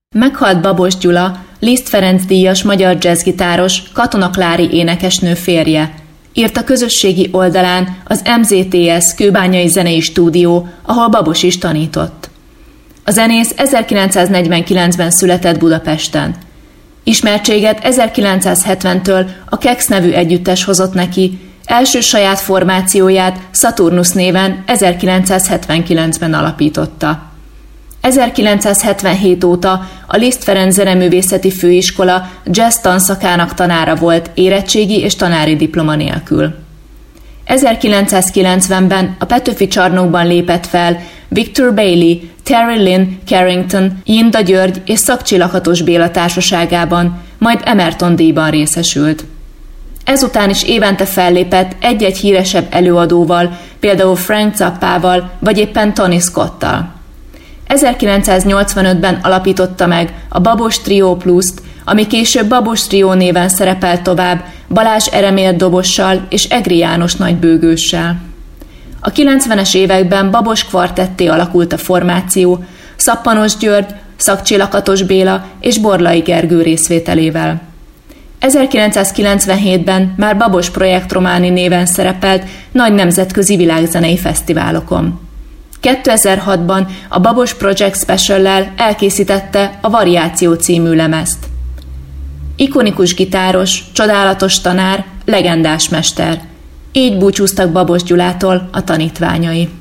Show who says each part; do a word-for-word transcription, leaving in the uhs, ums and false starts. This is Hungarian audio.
Speaker 1: Meghalt Babos Gyula, Liszt Ferenc díjas magyar jazzgitáros, Katona Klári énekesnő férje. Írt a közösségi oldalán az em zé té es Kőbányai Zenei Stúdió, ahol Babos is tanított. A zenész ezerkilencszáznegyvenkilencben született Budapesten. Ismertséget ezerkilencszázhetventől a Kex nevű együttes hozott neki, első saját formációját Saturnus néven ezerkilencszázhetvenkilencben alapította. ezerkilencszázhetvenhét óta a Liszt Ferenc Zeneművészeti Főiskola jazz tanszakának tanára volt érettségi és tanári diploma nélkül. ezerkilencszázkilencvenben a Petőfi Csarnokban lépett fel Victor Bailey, Terry Lynn Carrington, Jinda György és Szakcsi Lakatos Béla társaságában, majd Emerton díjban részesült. Ezután is évente fellépett egy-egy híresebb előadóval, például Frank Zappával vagy éppen Tony Scotttal. ezerkilencszáznyolcvanötben alapította meg a Babos Trio Plus-t, ami később Babos Trio néven szerepelt tovább Balázs Eremél dobossal és Egri János nagybőgőssel. A kilencvenes években Babos kvartetté alakult a formáció, Szappanos György, Szakcsi Lakatos Béla és Borlai Gergő részvételével. ezerkilencszázkilencvenhétben már Babos Projekt Románi néven szerepelt nagy nemzetközi világzenei fesztiválokon. kétezer-hatban a Babos Project Special-lel elkészítette a Variáció című lemezt. Ikonikus gitáros, csodálatos tanár, legendás mester. Így búcsúztak Babos Gyulától a tanítványai.